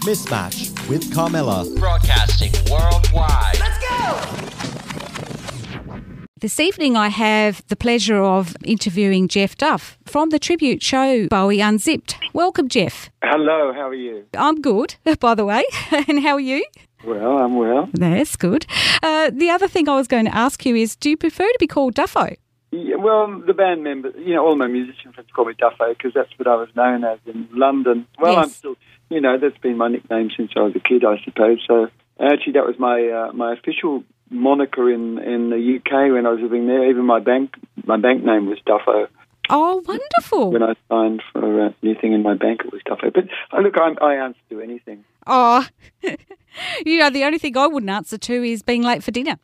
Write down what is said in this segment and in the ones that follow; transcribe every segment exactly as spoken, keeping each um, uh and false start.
Mismatch with Carmela. Broadcasting worldwide. Let's go! This evening I have the pleasure of interviewing Jeff Duff from the tribute show Bowie Unzipped. Welcome, Jeff. Hello, how are you? I'm good, by the way. And how are you? Well, I'm well. That's good. Uh, the other thing I was going to ask you is, do you prefer to be called Duffo? Yeah, well, the band members, you know, all my musician friends call me Duffo because that's what I was known as in London. Well, Yes. I'm still, you know, that's been my nickname since I was a kid, I suppose. So actually that was my uh, my official moniker in, in the U K when I was living there. Even my bank my bank name was Duffo. Oh, wonderful. When I signed for uh, anything in my bank, it was Duffo. But uh, look, I'm, I answer to anything. Oh, you know, the only thing I wouldn't answer to is being late for dinner.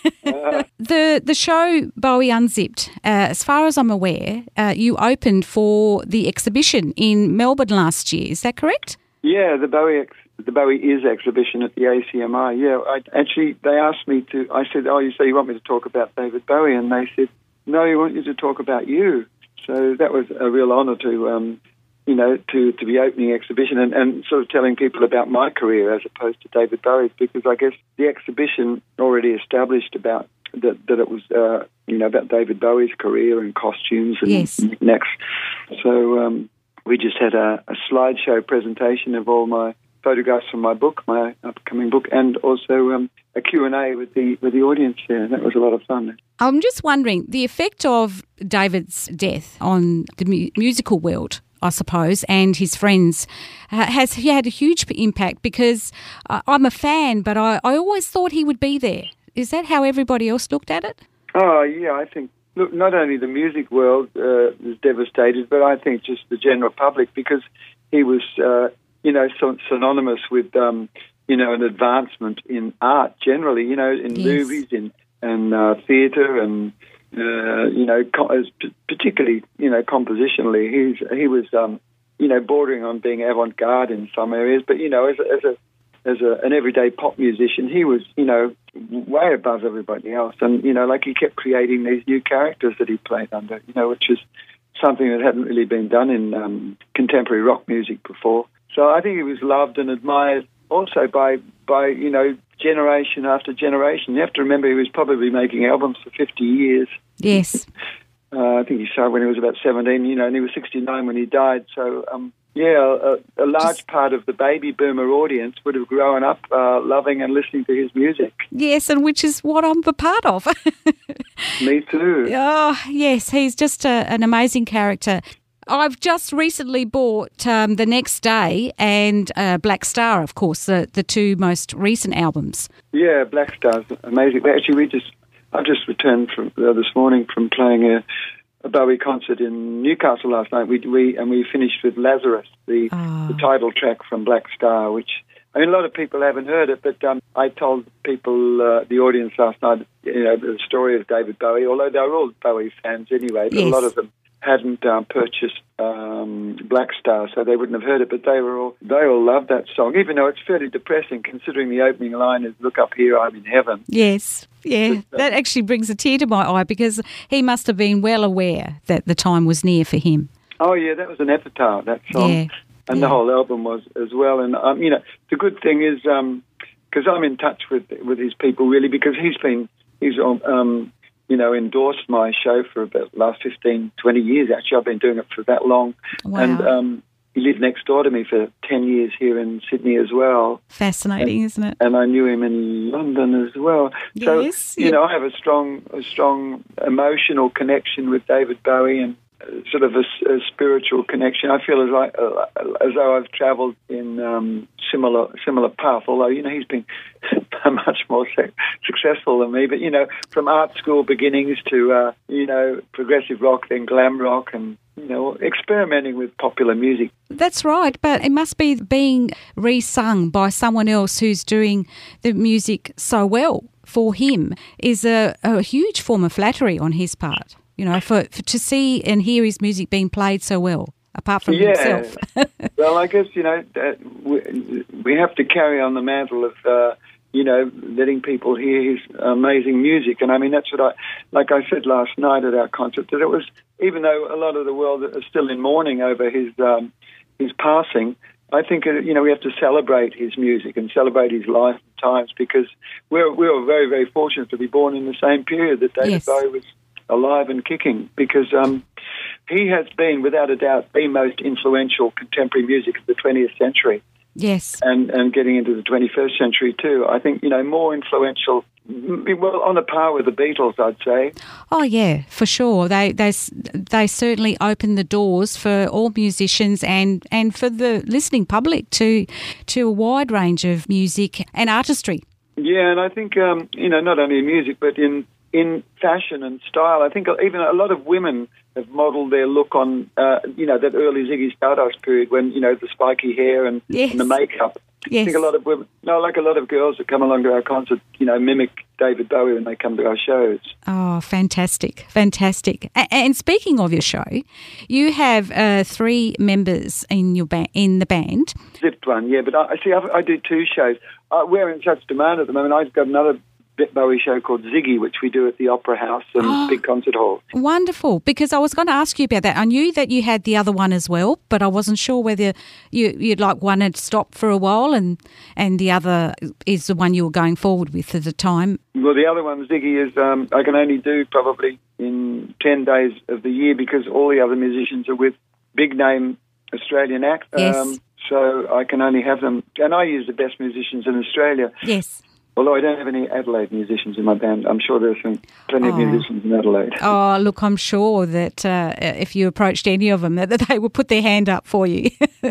Uh, the the show Bowie Unzipped, uh, as far as I'm aware, uh, you opened for the exhibition in Melbourne last year. Is that correct? Yeah, the Bowie ex- the Bowie Is exhibition at the A C M I. Yeah, I, actually, they asked me to. I said, "Oh, you say you want me to talk about David Bowie?" And they said, "No, we want you to talk about you." So that was a real honour to, um, you know, to, to be opening the exhibition and, and sort of telling people about my career as opposed to David Bowie's, because I guess the exhibition already established about that that it was, uh, you know, about David Bowie's career and costumes and Yes. knickknacks. So um, we just had a, a slideshow presentation of all my photographs from my book, my upcoming book, and also um, a Q and A with the with the audience there. That was a lot of fun. I'm just wondering, the effect of David's death on the mu- musical world, I suppose, and his friends, uh, has he had a huge impact? Because uh, I'm a fan, but I, I always thought he would be there. Is that how everybody else looked at it? Oh, yeah, I think, look, not only the music world uh, was devastated, but I think just the general public, because he was, uh, you know, so synonymous with, um, you know, an advancement in art generally, you know, in Yes. movies, in and uh, theatre, and uh, you know, co- as p- particularly, you know, compositionally, he's he was, um, you know, bordering on being avant-garde in some areas, but you know, as a, as a as a, an everyday pop musician, he was, you know, way above everybody else, and you know, like he kept creating these new characters that he played under, you know, which is something that hadn't really been done in um, contemporary rock music before. So I think he was loved and admired also by by you know, generation after generation. You have to remember he was probably making albums for fifty years. Yes. Uh, I think he started when he was about seventeen, you know, and he was sixty-nine when he died. So, um, yeah, a, a large Just- part of the baby boomer audience would have grown up uh, loving and listening to his music. Yes, and which is what I'm a part of. Me too. Oh, yes, he's just a, an amazing character. I've just recently bought um, The Next Day and uh, Black Star, of course, the, the two most recent albums. Yeah, Black Star's amazing. Actually, we just I just returned from uh, this morning from playing a, a Bowie concert in Newcastle last night. We we and we finished with Lazarus, the, Oh. the title track from Black Star, which I mean a lot of people haven't heard it, but um, I told people uh, the audience last night, you know, the story of David Bowie. Although they were all Bowie fans anyway, but Yes. a lot of them hadn't um, purchased um, Black Star, so they wouldn't have heard it. But they were all they all loved that song, even though it's fairly depressing, considering the opening line is "Look up here, I'm in heaven." Yes, yeah, that actually brings a tear to my eye because he must have been well aware that the time was near for him. Oh yeah, that was an epitaph, that song, Yeah, and yeah. the whole album was as well. And um, you know, the good thing is because I'm in touch with with his people really, because he's been he's um, you know, endorsed my show for about the last fifteen, twenty years. Actually, I've been doing it for that long. Wow. And um, he lived next door to me for ten years here in Sydney as well. Fascinating, isn't it? And I knew him in London as well. So, Yes, you yeah. know, I have a strong, a strong emotional connection with David Bowie, and uh, sort of a, s- a spiritual connection. I feel as like uh, as though I've travelled in um, similar similar path. Although you know he's been much more su- successful than me. But you know, from art school beginnings to uh, you know progressive rock, then glam rock, and you know experimenting with popular music. That's right, but it must be being re-sung by someone else who's doing the music so well for him is a, a huge form of flattery on his part. You know, for, for to see and hear his music being played so well, apart from Yeah. himself. Well, I guess, you know, uh, we, we have to carry on the mantle of, uh, you know, letting people hear his amazing music. And I mean, that's what I, like I said last night at our concert, that it was, even though a lot of the world is still in mourning over his um, his passing, I think, uh, you know, we have to celebrate his music and celebrate his life and times, because we're, we were very, very fortunate to be born in the same period that David Yes. Bowie was alive and kicking, because um, he has been, without a doubt, the most influential contemporary music of the twentieth century. Yes. And, and getting into the twenty-first century too. I think, you know, more influential, well, on a par with the Beatles, I'd say. Oh yeah, for sure. They they s- they certainly opened the doors for all musicians and, and for the listening public to to a wide range of music and artistry. Yeah, and I think, um, you know, not only in music, but in, in fashion and style. I think even a lot of women have modelled their look on, uh, you know, that early Ziggy Stardust period when, you know, the spiky hair and, Yes. and the makeup. Yes. I think a lot of women, no, like a lot of girls that come along to our concert, you know, mimic David Bowie when they come to our shows. Oh, fantastic, fantastic! A- and speaking of your show, you have uh, three members in your ba- in the band. Zipped one, yeah, but I see. I, I do two shows. Uh, we're in such demand at the moment. I've got another Bowie show called Ziggy, which we do at the Opera House and Oh. big concert hall. Wonderful, because I was going to ask you about that. I knew that you had the other one as well, but I wasn't sure whether you, you'd like one had stopped for a while and and the other is the one you were going forward with at the time. Well, the other one, Ziggy, is um, I can only do probably in ten days of the year, because all the other musicians are with big name Australian acts. Yes. So I can only have them, and I use the best musicians in Australia. Yes. Although I don't have any Adelaide musicians in my band. I'm sure there's some, plenty of Oh. musicians in Adelaide. Oh, look, I'm sure that uh, if you approached any of them, that, that they would put their hand up for you.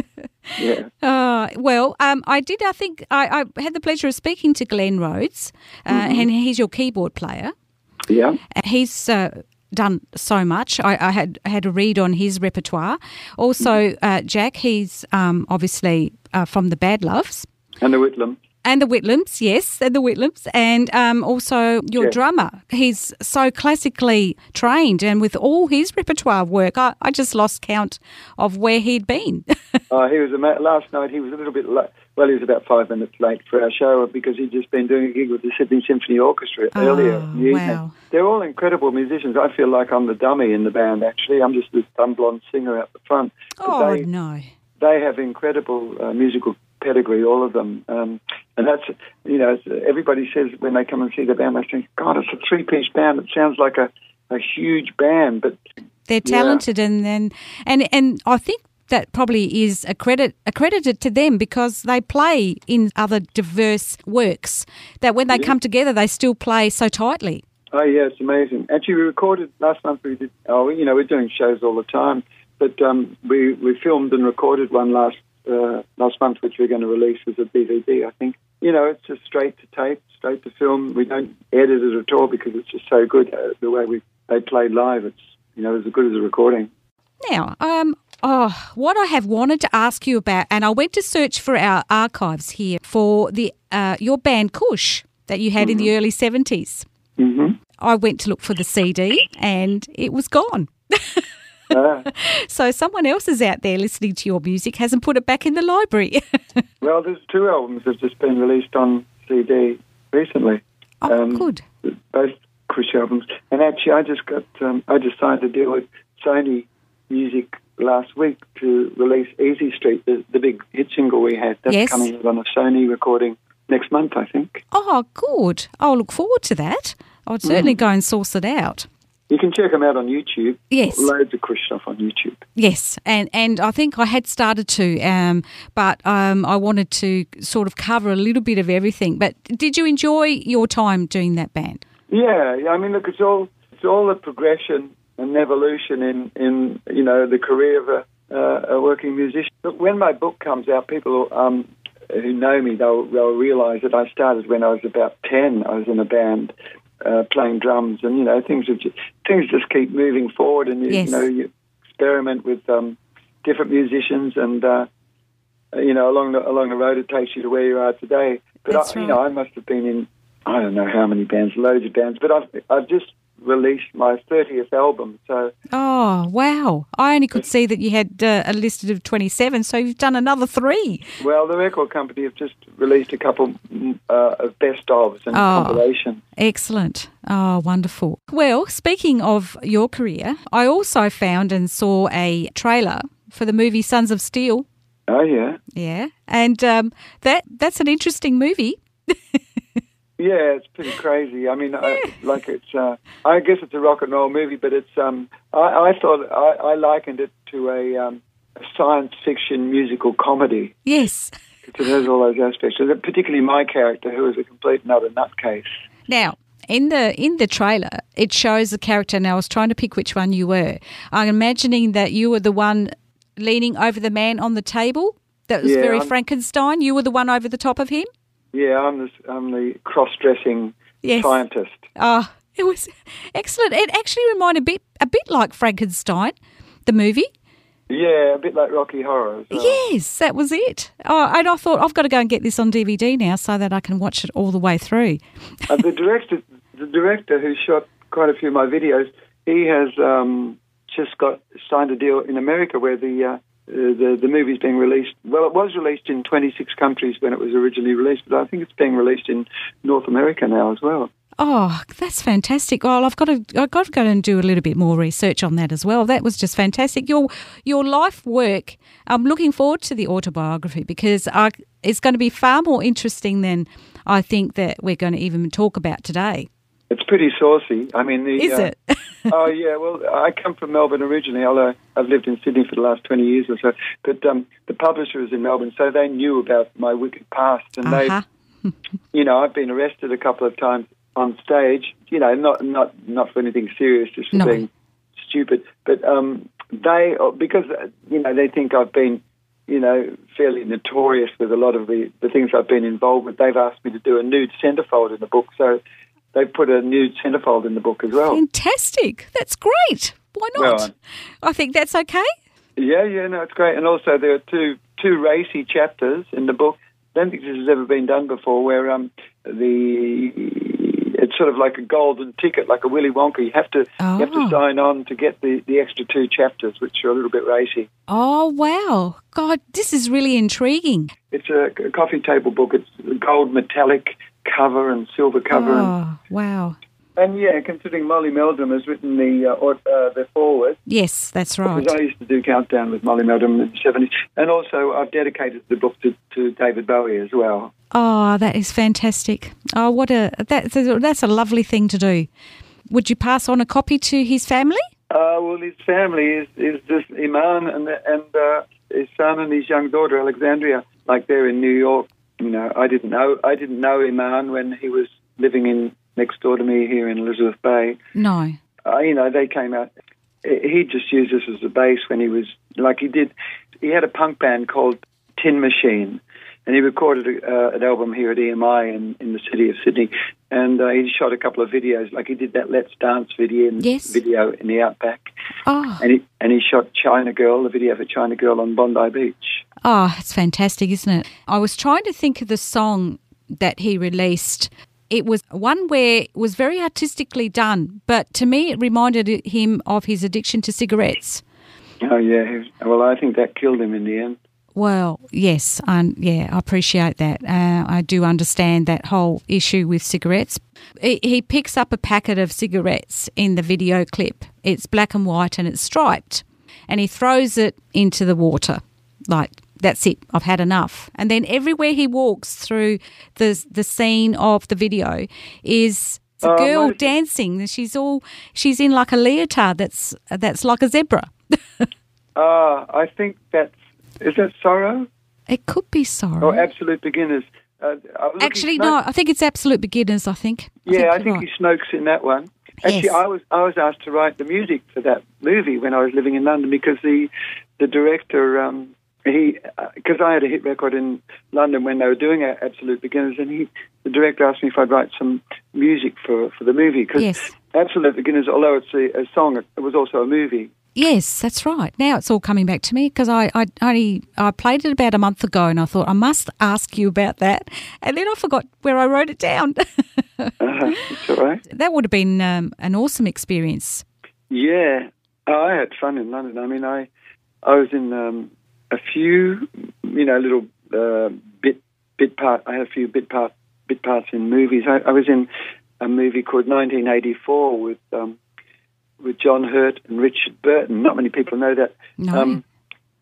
Yeah. Uh, well, um, I did. I think I, I had the pleasure of speaking to Glenn Rhodes, uh, and he's your keyboard player. Yeah. He's uh, done so much. I, I had had a read on his repertoire. Also, uh, Jack, he's um, obviously uh, from the Bad Loves. And the Whitlam. And the Whitlams, yes, and the Whitlams. And um, also your Yeah. drummer. He's so classically trained, and with all his repertoire work, I, I just lost count of where he'd been. Uh, he was a ma- last night. He was a little bit late. Well, he was about five minutes late for our show because he'd just been doing a gig with the Sydney Symphony Orchestra Oh, earlier in the evening. wow. They're all incredible musicians. I feel like I'm the dummy in the band. Actually, I'm just this dumb blonde singer out the front. But Oh, they, no. they have incredible uh, musical pedigree, all of them. Um, and that's, you know, it's- everybody says when they come and see the band, they think, God, it's a three-piece band. It sounds like a, a huge band, but They're Yeah. talented, and, and and and I think that probably is a credit accredited to them because they play in other diverse works that when they come together, they still play so tightly. oh, yeah, it's amazing. Actually, we recorded last month. We did. Oh, you know, we're doing shows all the time, but um, we we filmed and recorded one last uh, last month, which we're going to release as a D V D. I think. You know, it's just straight to tape, straight to film. We don't edit it at all because it's just so good uh, the way we they play live. It's, you know, as good as a recording. Now, um, oh, what I have wanted to ask you about, and I went to search for our archives here for the uh, your band Kush that you had in the early seventies. Mm-hmm. I went to look for the C D and it was gone. Uh, So someone else is out there listening to your music hasn't put it back in the library. well, there's two albums that have just been released on C D recently. Oh, Um, good. Both Kush albums. And actually, I just got, um, I just signed a deal with Sony Music last week to release Easy Street, the, the big hit single we had. That's Yes. coming out on a Sony recording next month, I think. Oh, good. I'll look forward to that. I would certainly go and source it out. You can check them out on YouTube. Yes. Loads of Kush stuff on YouTube. Yes, and, and I think I had started to, um, but um, I wanted to sort of cover a little bit of everything. But did you enjoy your time doing that band? Yeah, yeah, I mean, look, it's all it's all a progression and evolution in, in you know, the career of a, uh, a working musician. Look, when my book comes out, people um, who know me, they'll, they'll realise that I started when I was about ten. I was in a band uh, playing drums, and, you know, things have just, things just keep moving forward, and, you, Yes. you know, you experiment with um, different musicians, and, uh, you know, along the, along the road it takes you to where you are today. But, That's I, you know, right. I must have been in, I don't know how many bands, loads of bands, but I've I've just released my thirtieth album, so Oh, wow. I only could see that you had uh, a listed of twenty-seven, so you've done another three. well, the record company have just released a couple mm, uh, of best ofs and Oh. compilations. Excellent. Oh, wonderful. Well, speaking of your career, I also found and saw a trailer for the movie Sons of Steel. Oh, yeah. Yeah, and um, that that's an interesting movie. Yeah, it's pretty crazy. I mean, I, like it's, uh, I guess it's a rock and roll movie, but it's, um, I, I thought, I, I likened it to a, um, a science fiction musical comedy. Yes. It has all those aspects, particularly my character, who is a complete and utter nutcase. Now, in the in the trailer, it shows the character. Now, I was trying to pick which one you were. I'm imagining that you were the one leaning over the man on the table. That was Yeah, very I'm- Frankenstein. You were the one over the top of him. Yeah, I'm the, I'm the cross-dressing Yes. scientist. Oh, it was excellent. It actually reminded a bit a bit like Frankenstein, the movie. Yeah, a bit like Rocky Horror as well. Yes, that was it. Oh, and I thought I've got to go and get this on D V D now so that I can watch it all the way through. uh, the director, the director who shot quite a few of my videos, he has um, just got signed a deal in America where the uh, the the movie's being released. Well, it was released in twenty-six countries when it was originally released, but I think it's being released in North America now as well. Oh, that's fantastic. Well, I've got to I've got to go and do a little bit more research on that as well. That was just fantastic. Your your life work. I'm looking forward to the autobiography because I, it's going to be far more interesting than I think that we're going to even talk about today. It's pretty saucy. I mean, the, Is uh, it? Oh yeah. Well, I come from Melbourne originally, although I've lived in Sydney for the last twenty years or so. But um, the publisher was in Melbourne, so they knew about my wicked past, and Uh-huh. they, you know, I've been arrested a couple of times on stage. You know, not not not for anything serious, just for No. being stupid. But um, they, because you know, they think I've been, you know, fairly notorious with a lot of the, the things I've been involved with. They've asked me to do a nude centerfold in the book, so they put a nude centerfold in the book as well. Fantastic. That's great. Why not? Well, I think that's okay. Yeah, yeah, no, it's great. And also there are two two racy chapters in the book. I don't think this has ever been done before, where um the it's sort of like a golden ticket, like a Willy Wonka. You have to you have Oh. to sign on to get the, the extra two chapters, which are a little bit racy. Oh, wow. God, this is really intriguing. It's a, a coffee table book. It's a gold metallic cover and silver cover. And, Oh, wow. and yeah, considering Molly Meldrum has written the uh, or, uh, the foreword, Yes, that's right. because I used to do Countdown with Molly Meldrum in the seventies. And also I've dedicated the book to, to David Bowie as well. Oh, that is fantastic. Oh, what a that's a, that's a lovely thing to do. Would you pass on a copy to his family? Uh, well, his family is, is just Iman and and uh, his son and his young daughter Alexandria. Like they're in New York. You know, I didn't know I didn't know Iman when he was living in next door to me here in Elizabeth Bay. No. Uh, you know, they came out. He just used this as a base when he was like he did. He had a punk band called Tin Machine, and he recorded a, uh, an album here at E M I in, in the city of Sydney. And uh, he shot a couple of videos, like he did that Let's Dance video, in, Yes. video in the Outback. Oh, And he and he shot China Girl, the video for China Girl on Bondi Beach. oh, it's fantastic, isn't it? I was trying to think of the song that he released. It was one where it was very artistically done, but to me it reminded him of his addiction to cigarettes. Oh yeah, he was- well I think that killed him in the end. Well, yes, um, yeah, I appreciate that. Uh, I do understand that whole issue with cigarettes. He, he picks up a packet of cigarettes in the video clip. It's black and white and it's striped, and he throws it into the water. Like, that's it, I've had enough. And then everywhere he walks through the the scene of the video is a Oh, girl amazing. dancing. And she's all she's in like a leotard that's that's like a zebra. Ah, I think that's is that Sorrow It could be sorrow. or Absolute Beginners? Uh, I was looking- Actually, no. I think it's Absolute Beginners. I think. Yeah, I you're think right. he smokes in that one. Actually, Yes. I was I was asked to write the music for that movie when I was living in London because the the director um, he because I had a hit record in London when they were doing Absolute Beginners, and he the director asked me if I'd write some music for, for the movie because Yes. Absolute Beginners, although it's a, a song, it was also a movie. Yes, that's right. Now it's all coming back to me because I, I only I played it about a month ago, and I thought I must ask you about that, and then I forgot where I wrote it down. Uh, it's all right. That would have been um, an awesome experience. Yeah, oh, I had fun in London. I mean, I I was in um, a few, you know, little uh, bit bit part. I had a few bit part bit parts in movies. I, I was in a movie called nineteen eighty-four with um, with John Hurt and Richard Burton. Not many people know that. No. Um,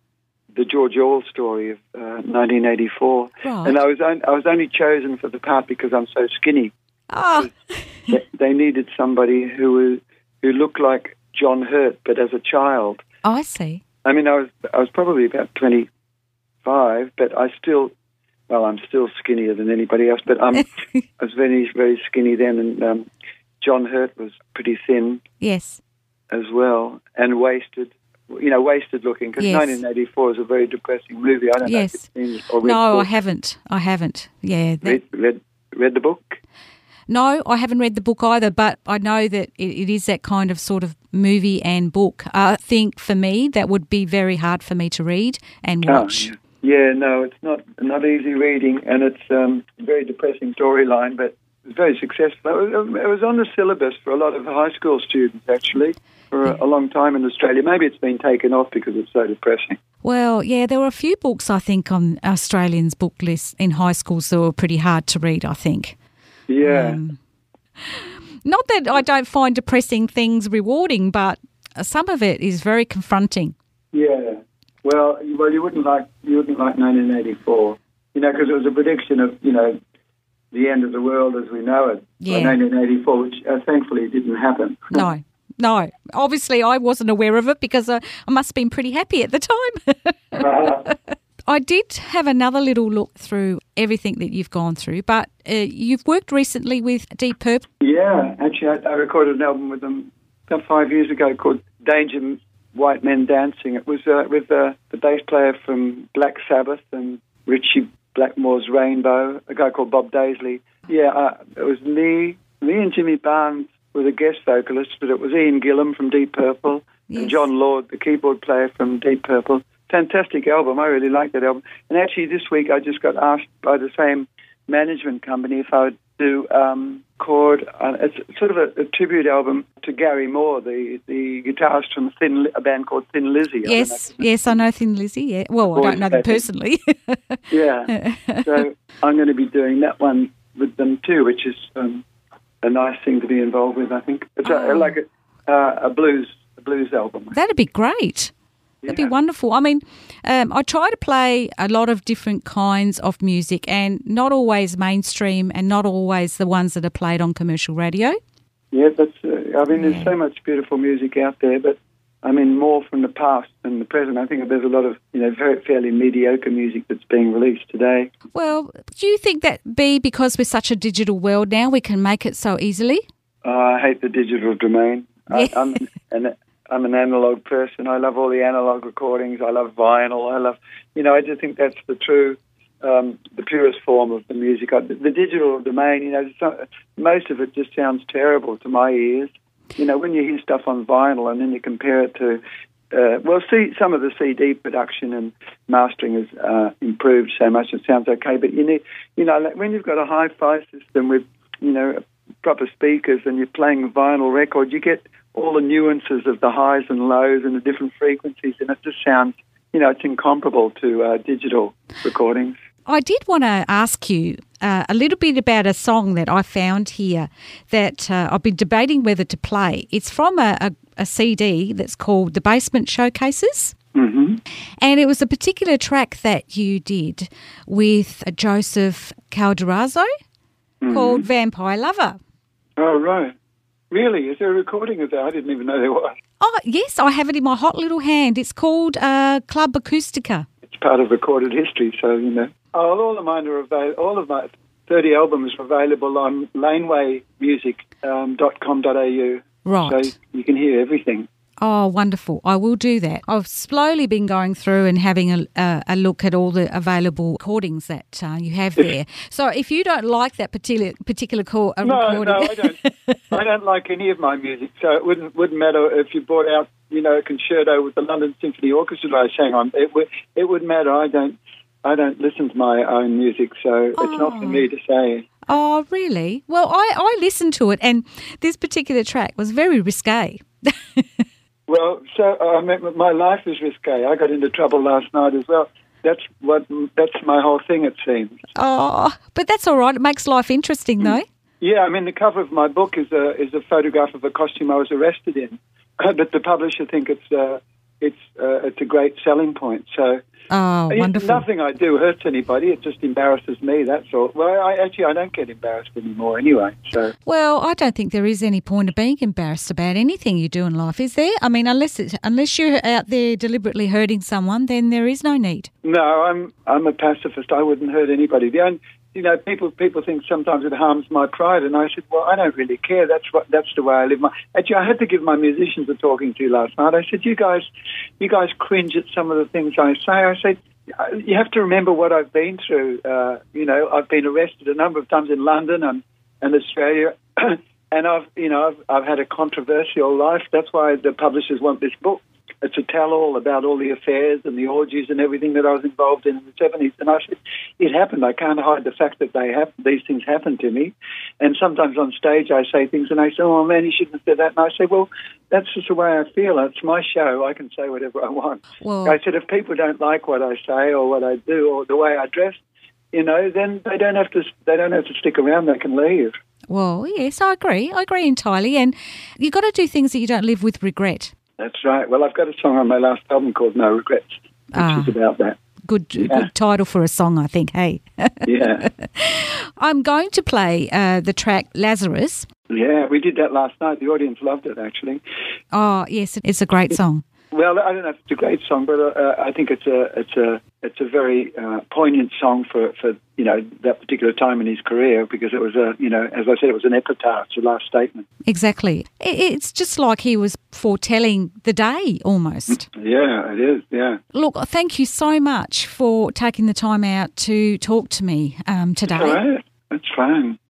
the George Orwell story of uh, nineteen eighty-four, Right. and I was on, I was only chosen for the part because I'm so skinny. Oh, They, they needed somebody who was, who looked like John Hurt, but as a child. I see. I mean, I was I was probably about twenty-five, but I still, well, I'm still skinnier than anybody else. But I'm, I was very very skinny then, and um, John Hurt was pretty thin Yes. as well, and wasted. You know, wasted looking, because Yes. nineteen eighty-four is a very depressing movie. I don't Yes. know if you've seen it or read No, the I book. haven't. I haven't. Yeah. that- Read, read, read the book? No, I haven't read the book either, but I know that it, it is that kind of sort of movie and book. I think for me, that would be very hard for me to read and watch. Oh, yeah. yeah, no, it's not not easy reading, and it's um, a very depressing storyline, but it's very successful. It was, it was on the syllabus for a lot of high school students, actually, for a, a long time in Australia. Maybe it's been taken off because it's so depressing. Well, yeah, there were a few books, I think, on Australians' book lists in high schools that were pretty hard to read, I think. Yeah. Um, not that I don't find depressing things rewarding, but some of it is very confronting. Yeah. Well, well, you wouldn't like you wouldn't like nineteen eighty-four, you know, because it was a prediction of, you know, the end of the world as we know it. Yeah. By nineteen eighty-four, which uh, thankfully didn't happen. No, no. Obviously, I wasn't aware of it because uh, I must have been pretty happy at the time. Uh, I did have another little look through everything that you've gone through, but uh, you've worked recently with Deep Purple. yeah, actually, I, I recorded an album with them about five years ago called Danger White Men Dancing. It was uh, with uh, the bass player from Black Sabbath and Richie Blackmore's Rainbow, a guy called Bob Daisley. Yeah, uh, it was me, me and Jimmy Barnes were the guest vocalists, but it was Ian Gillan from Deep Purple Yes. and John Lord, the keyboard player from Deep Purple. Fantastic album. I really liked that album. And actually, this week I just got asked by the same management company if I would do um, chord. Uh, it's sort of a, a tribute album to Gary Moore, the, the guitarist from Thin, a band called Thin Lizzy. I don't Yes, know. yes, I know Thin Lizzy. Yeah. Well, I don't know them personally. Yeah. So I'm going to be doing that one with them too, which is um, a nice thing to be involved with, I think. It's Oh. a, like a, uh, a blues a blues album. That'd be great. That'd Yeah. be wonderful. I mean, um, I try to play a lot of different kinds of music, and not always mainstream and not always the ones that are played on commercial radio. Yeah, that's. Uh, I mean, Yeah. there's so much beautiful music out there, but I mean, more from the past than the present. I think there's a lot of, you know, very fairly mediocre music that's being released today. Well, do you think that be because we're such a digital world now, we can make it so easily? Uh, I hate the digital domain. I, Yeah. I'm an I'm an analog person. I love all the analog recordings. I love vinyl. I love, you know, I just think that's the true, um, the purest form of the music. I, the, the digital domain, you know, it's not, most of it just sounds terrible to my ears. You know, when you hear stuff on vinyl and then you compare it to, uh, well, see, some of the C D production and mastering has uh, improved so much it sounds okay. But you need, you know, like when you've got a hi-fi system with, you know, proper speakers and you're playing a vinyl record, you get all the nuances of the highs and lows and the different frequencies, and it just sounds, you know, it's incomparable to uh, digital recordings. I did want to ask you uh, a little bit about a song that I found here that uh, I've been debating whether to play. It's from a, a, a C D that's called The Basement Showcases. Mm-hmm. And it was a particular track that you did with Joseph Calderazzo Mm-hmm. called Vampire Lover. Oh, right. Really? Is there a recording of that? I didn't even know there was. Oh, yes, I have it in my hot little hand. It's called uh, Club Acoustica. It's part of recorded history, so, you know. Oh, all of mine are available. All of my thirty albums are available on laneway music dot com dot a u. Right. So you can hear everything. Oh, wonderful. I will do that. I've slowly been going through and having a, a, a look at all the available recordings that uh, you have there. So if you don't like that particular particular call, uh, No, recording... no, I don't. I don't like any of my music, so it wouldn't wouldn't matter if you brought out, you know, a concerto with the London Symphony Orchestra that I sang on. It would it would matter. I don't I don't listen to my own music, so it's not for me to say. Oh, really? Well, I, I listened to it, and this particular track was very risque. Well, so uh, I mean, my life is risque. I got into trouble last night as well. That's what. That's my whole thing, it seems. Oh, but that's all right. It makes life interesting, though. Yeah, I mean, the cover of my book is a is a photograph of a costume I was arrested in, but the publisher think it's uh, it's uh, it's a great selling point. So Oh, wonderful. Nothing I do hurts anybody. It just embarrasses me, that's all. Well, I, actually, I don't get embarrassed anymore anyway. So, Well, I don't think there is any point of being embarrassed about anything you do in life, is there? I mean, unless it's, unless you're out there deliberately hurting someone, then there is no need. no, I'm I'm a pacifist. I wouldn't hurt anybody. The only, you know, people people think sometimes it harms my pride, and I said, well, I don't really care. That's what that's the way I live. My actually, I had to give my musicians a talking to last night. I said, you guys, you guys cringe at some of the things I say. I said, you have to remember what I've been through. Uh, you know, I've been arrested a number of times in London and, and Australia, and I've you know I've I've had a controversial life. That's why the publishers want this book. It's a tell-all about all the affairs and the orgies and everything that I was involved in in the seventies. And I said, it happened. I can't hide the fact that they have, these things happen to me. And sometimes on stage I say things and they say, oh, man, you shouldn't have said that. And I say, well, that's just the way I feel. It's my show. I can say whatever I want. Well, I said, if people don't like what I say or what I do or the way I dress, you know, then they don't have to, they don't have to stick around. They can leave. Well, yes, I agree. I agree entirely. And you've got to do things that you don't live with regret. That's right. Well, I've got a song on my last album called No Regrets, which Ah. is about that. Good, Yeah. good title for a song, I think. Hey, Yeah. I'm going to play uh, the track Lazarus. Yeah, we did that last night. The audience loved it, actually. Oh, yes, it's a great song. Well, I don't know if it's a great song, but uh, I think it's a it's a it's a very uh, poignant song for, for you know that particular time in his career, because it was a you know as I said, it was an epitaph, it's the last statement. Exactly. I- It's just like he was foretelling the day almost. Yeah, it is. Yeah. Look, thank you so much for taking the time out to talk to me um, today. All right. That's fine.